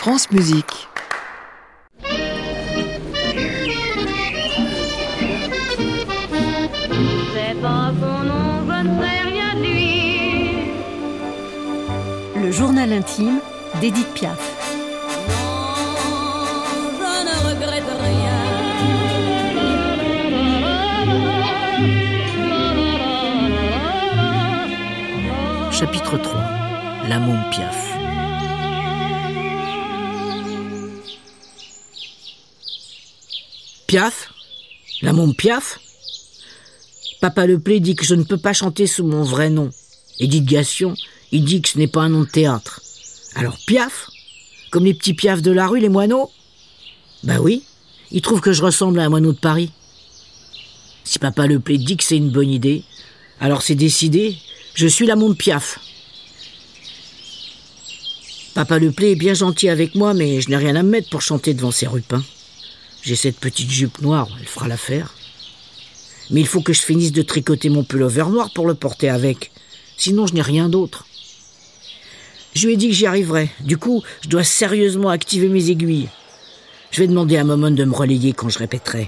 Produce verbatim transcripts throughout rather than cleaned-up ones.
France Musique. C'est pas son nom, je ne sais rien de lui. Le journal intime d'Édith Piaf. Non, je ne regrette rien. Chapitre trois. La môme Piaf. Piaf ? La môme Piaf ? Papa Leplé dit que je ne peux pas chanter sous mon vrai nom. Édith Gassion, il dit que ce n'est pas un nom de théâtre. Alors Piaf ? Comme les petits Piaf de la rue, les moineaux ? Ben oui, il trouve que je ressemble à un moineau de Paris. Si Papa Leplé dit que c'est une bonne idée, alors c'est décidé, je suis la môme Piaf. Papa Leplé est bien gentil avec moi, mais je n'ai rien à me mettre pour chanter devant ces rupins. J'ai cette petite jupe noire, elle fera l'affaire. Mais il faut que je finisse de tricoter mon pullover noir pour le porter avec. Sinon, je n'ai rien d'autre. Je lui ai dit que j'y arriverais. Du coup, je dois sérieusement activer mes aiguilles. Je vais demander à Momon de me relayer quand je répéterai.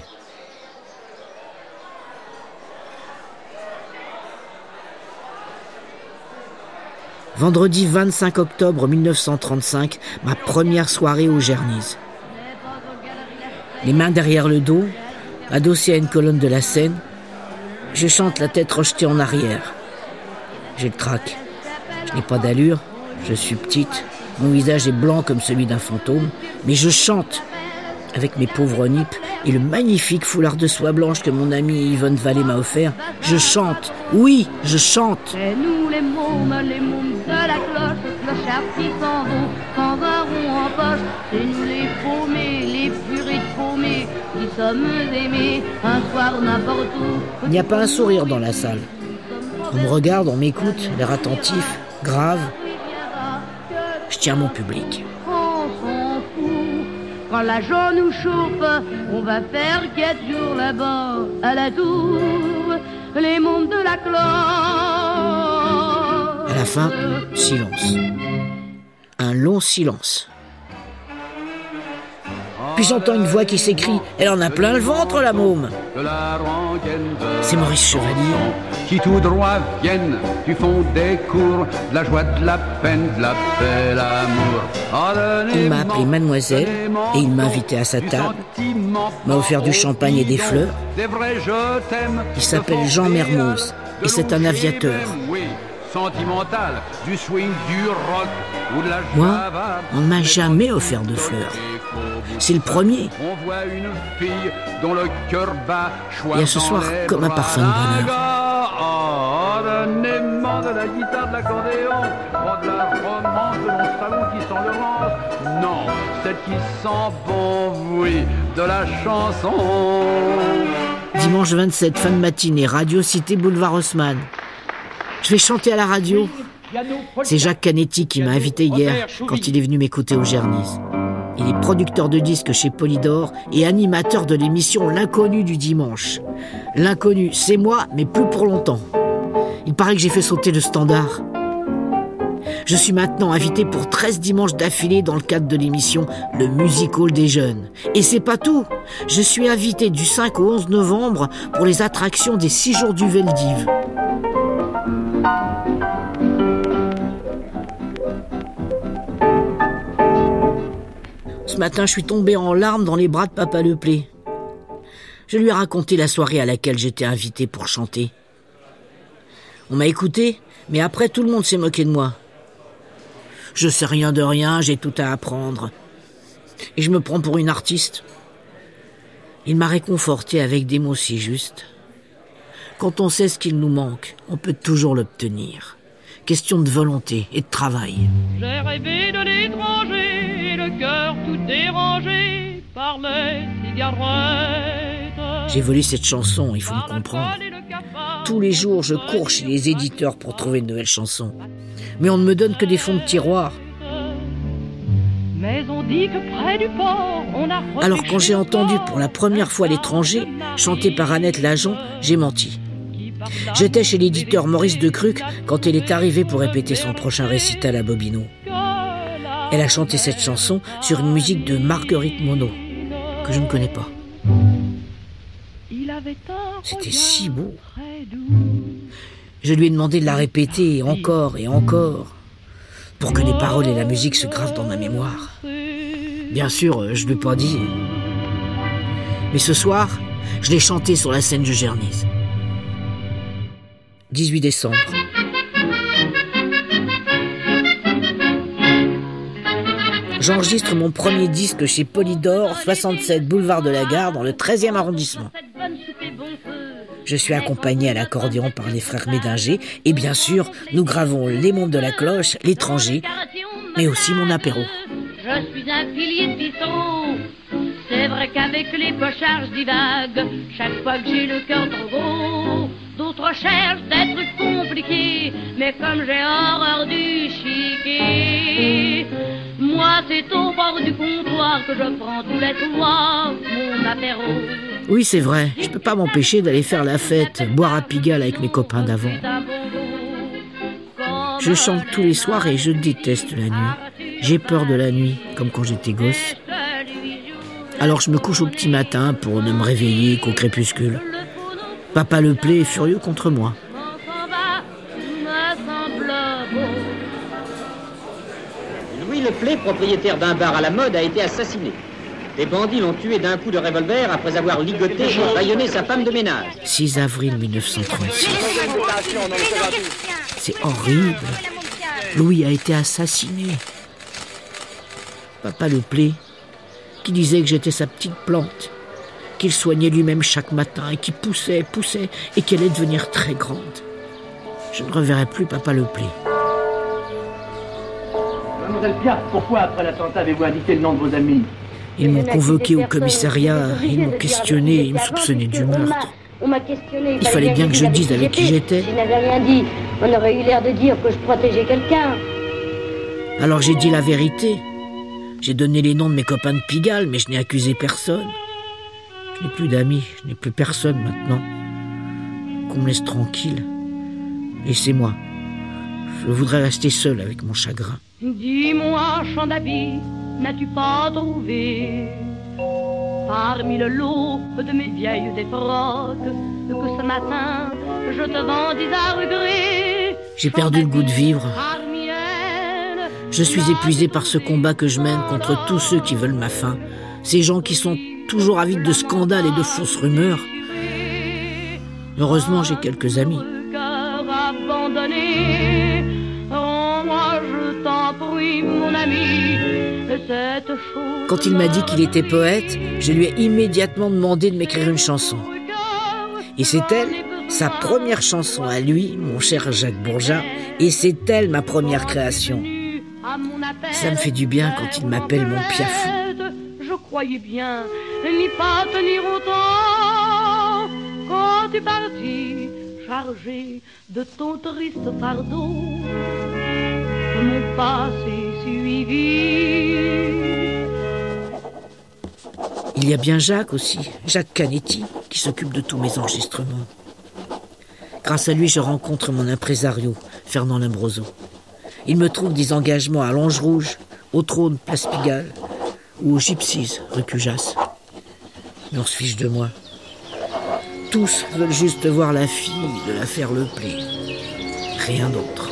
Vendredi vingt-cinq octobre mille neuf cent trente-cinq, ma première soirée au Gernise. Les mains derrière le dos, adossé à une colonne de la scène, je chante la tête rejetée en arrière. J'ai le trac. Je n'ai pas d'allure, je suis petite, mon visage est blanc comme celui d'un fantôme, mais je chante avec mes pauvres nippes et le magnifique foulard de soie blanche que mon amie Yvonne Vallée m'a offert. Je chante, oui, je chante. C'est nous les mômes, les mômes de la cloche, clochards qui s'en vont sans un rond en poche. C'est nous les paumés, les purées de paumés, qui sommes aimés un soir n'importe où. Il n'y a pas un sourire dans la salle. On me regarde, on m'écoute, l'air attentif, grave. Je tiens mon public. On s'en fout. Quand la joie nous chauffe, on va faire quatre jours là-bas à la tour. Les mômes de la cloche. À la fin, silence. Un long silence. Puis j'entends une voix qui s'écrie « Elle en a plein le ventre, la môme !» C'est Maurice Chevalier. Qui tout droit viennent du fond des cours, de la joie, de la peine, de la paix, l'amour. Il m'a appelé mademoiselle et il m'a invité à sa table, m'a offert du champagne et des fleurs. Il s'appelle Jean Mermoz et c'est un aviateur. Sentimental, du swing, du rock ou de la Moi, on ne m'a jamais offert de fleurs. C'est le premier. On voit une fille dont le cœur bat. Et à ce soir, comme un parfum de bonheur. Oh, d'un aimant de la guitare, de l'accordéon, oh, de la romance de mon salon qui sent le rance. Non, celle qui sent bon, oui, de la chanson. Dimanche vingt-sept, fin de matinée, Radio Cité, boulevard Haussmann. Je vais chanter à la radio. C'est Jacques Canetti qui m'a invité hier quand il est venu m'écouter au Gernise. Il est producteur de disques chez Polydor et animateur de l'émission L'Inconnu du dimanche. L'Inconnu, c'est moi, mais plus pour longtemps. Il paraît que j'ai fait sauter le standard. Je suis maintenant invité pour treize dimanches d'affilée dans le cadre de l'émission Le Music Hall des Jeunes. Et c'est pas tout. Je suis invité du cinq au onze novembre pour les attractions des six jours du Veldiv. Ce matin, je suis tombé en larmes dans les bras de Papa Leplé. Je lui ai raconté la soirée à laquelle j'étais invité pour chanter. On m'a écouté, mais après, tout le monde s'est moqué de moi. Je sais rien de rien, j'ai tout à apprendre. Et je me prends pour une artiste. Il m'a réconforté avec des mots si justes. Quand on sait ce qu'il nous manque, on peut toujours l'obtenir. Question de volonté et de travail. J'ai rêvé de l'étranger, le cœur tout dérangé par les cigarettes. J'ai volé cette chanson, il faut me comprendre. Tous les jours, je cours chez les éditeurs pour trouver une nouvelle chanson. Mais on ne me donne que des fonds de tiroir. Mais on dit que près du port, on a... Alors quand j'ai entendu pour la première fois l'étranger, chanté par Annette Lajon, j'ai menti. J'étais chez l'éditeur Maurice Decruc quand elle est arrivée pour répéter son prochain récital à Bobino. Elle a chanté cette chanson sur une musique de Marguerite Monod, que je ne connais pas. C'était si beau. Je lui ai demandé de la répéter encore et encore, pour que les paroles et la musique se gravent dans ma mémoire. Bien sûr, je ne l'ai pas dit. Mais ce soir, je l'ai chantée sur la scène de Gernise. dix-huit décembre. J'enregistre mon premier disque chez Polydor, soixante-sept boulevard de la Gare, dans le treizième arrondissement. Je suis accompagné à l'accordéon par les frères Médinger et bien sûr, nous gravons Les Mondes de la Cloche, L'étranger, mais aussi mon apéro. Je suis un pilier de piston. C'est vrai qu'avec les pochards divague. Chaque fois que j'ai le cœur trop gros, d'autres cherchent des trucs compliqués. Mais comme j'ai horreur du chiquet, moi c'est au bord du comptoir que je prends tous les soirs mon apéro. Oui, c'est vrai, je peux pas m'empêcher d'aller faire la fête, boire à Pigalle avec mes copains d'avant. Je chante tous les soirs et je déteste la nuit. J'ai peur de la nuit, comme quand j'étais gosse. Alors je me couche au petit matin pour ne me réveiller qu'au crépuscule. Papa Leplay est furieux contre moi. Louis Leplay, propriétaire d'un bar à la mode, a été assassiné. Les bandits l'ont tué d'un coup de revolver après avoir ligoté et bâillonné sa femme de ménage. six avril mille neuf cent trente-six. C'est horrible. Louis a été assassiné. Papa Leplay, qui disait que j'étais sa petite plante, qu'il soignait lui-même chaque matin et qui poussait, poussait et qu'elle allait devenir très grande. Je ne reverrai plus Papa Leplay. Mademoiselle Piaf, pourquoi après l'attentat avez-vous indiqué le nom de vos amis ? Ils m'ont convoqué au commissariat, ils m'ont questionné, ils me soupçonnaient du meurtre. Il fallait bien que je dise avec qui j'étais. Je n'avais rien dit. On aurait eu l'air de dire que je protégeais quelqu'un. Alors j'ai dit la vérité. J'ai donné les noms de mes copains de Pigalle, mais je n'ai accusé personne. Je n'ai plus d'amis, je n'ai plus personne maintenant. Qu'on me laisse tranquille. Laissez-moi. Je voudrais rester seul avec mon chagrin. Dis-moi, champ d'habits, n'as-tu pas trouvé parmi le lot de mes vieilles défroques que ce matin je te vendis à regret? J'ai perdu le goût de vivre. Je suis épuisé par ce combat que je mène contre tous ceux qui veulent ma fin. Ces gens qui sont toujours avides de scandales et de fausses rumeurs. Heureusement, j'ai quelques amis. Quand il m'a dit qu'il était poète, je lui ai immédiatement demandé de m'écrire une chanson. Et c'est elle, sa première chanson à lui, mon cher Jacques Bourgeat, et c'est elle ma première création. Ça me fait du bien quand il m'appelle mon Piafou. Je croyais bien n'y pas tenir autant quand tu partis, chargé de ton triste fardeau, mon passé suivi. Il y a bien Jacques aussi, Jacques Canetti, qui s'occupe de tous mes enregistrements. Grâce à lui, je rencontre mon impresario, Fernand Limbroso. Il me trouve des engagements à Lange-Rouge, au Trône, place Pigalle, ou aux Gypsies, rue Cujas. Mais on se fiche de moi. Tous veulent juste voir la fille de l'affaire Leplay. Rien d'autre.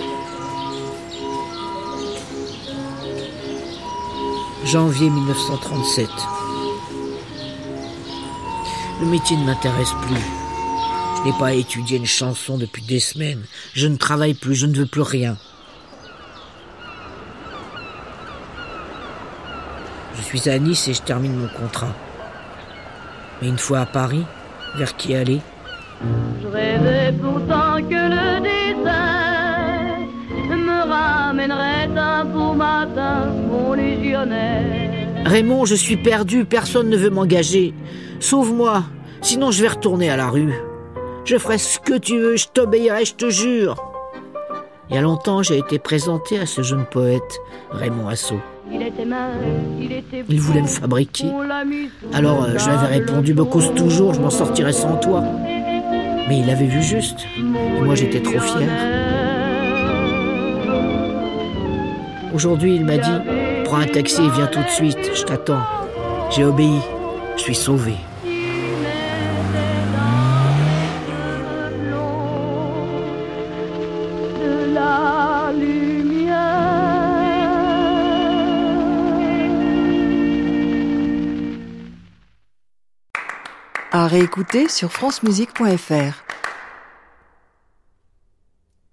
Janvier mille neuf cent trente-sept. Le métier ne m'intéresse plus. Je n'ai pas étudié une chanson depuis des semaines. Je ne travaille plus, je ne veux plus rien. Je suis à Nice et je termine mon contrat. Mais une fois à Paris, vers qui aller? Je rêvais pourtant que le destin me ramènerait un beau matin, mon légionnaire. Raymond, je suis perdu, personne ne veut m'engager. Sauve-moi, sinon je vais retourner à la rue. Je ferai ce que tu veux, je t'obéirai, je te jure. Il y a longtemps, j'ai été présenté à ce jeune poète, Raymond Assau. Il était mince, il était beau, il voulait me fabriquer. Alors euh, je lui avais répondu, me cause toujours, je m'en sortirai sans toi. Mais il avait vu juste, et moi j'étais trop fier. Aujourd'hui, il m'a dit, prends un taxi et viens tout de suite, je t'attends. J'ai obéi, je suis sauvé. De la lumière. À réécouter sur francemusique point f r.